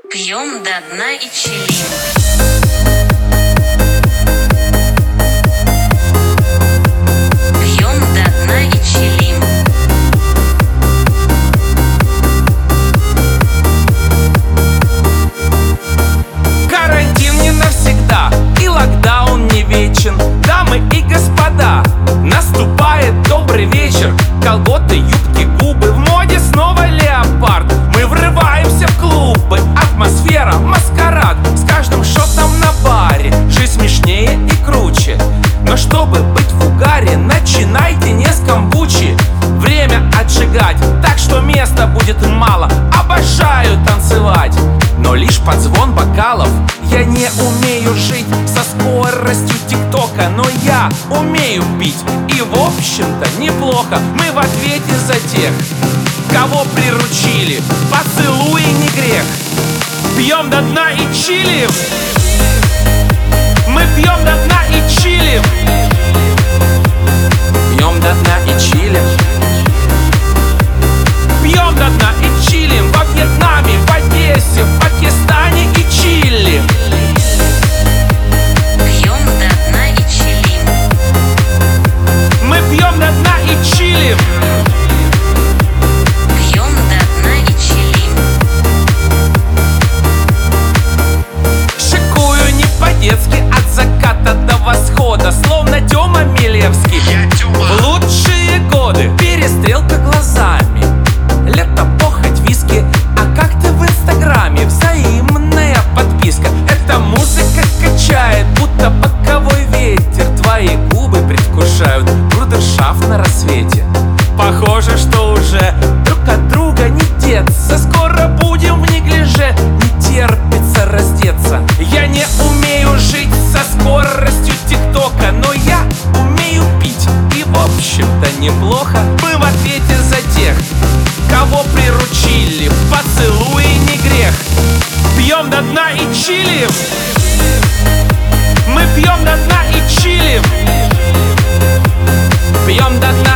Пьем до дна и чилим. Пьем до дна и чилим. Карантин не навсегда, и локдаун не вечен. Дамы и господа, наступает добрый вечер. Колготы, юбки, губы, в моде снова леопард. Мы врываемся в клубы, атмосфера, маскарад. С каждым шотом на баре жизнь смешнее и круче. Но чтобы быть в угаре, начинайте не с камбучи. Время отжигать, так что места будет мало. Обожаю танцевать, но лишь под звон бокалов. Я не умею жить со скоростью ТикТока, но я умею пить, и в общем-то неплохо. Мы в ответе за тех, кого приручили. Поцелуй не грех. Пьем до дна и чилим. Мы пьем до дна и чилим. Пьем до дна и чилим. Пьем до дна и чилим. Во Вьетнаме, в Одессе, в Пакистане и Чили. Пьем до дна и чилим. Мы пьем до дна и чилим. Пьем до дна и чилим. Шикую не по-детски от заката до восхода, словно Тёма Милевский. В лучшие годы перестрелка глазами. Лето, похоть, виски. А как ты в инстаграме? Взаимная подписка. Эта музыка качает, будто боковой ветер. Твои губы предвкушают брудершафт на рассвете. Похоже, что уже друг от друга не деться. Скоро будем в неглиже, не терпится раздеться. Я не умею жить со скоростью ТикТока, но я умею пить, и в общем-то неплохо. Мы в ответе за тех, кого приручили. Поцелуй не грех. Пьем до дна и чилим. Мы пьем до дна и чилим. Пьем до дна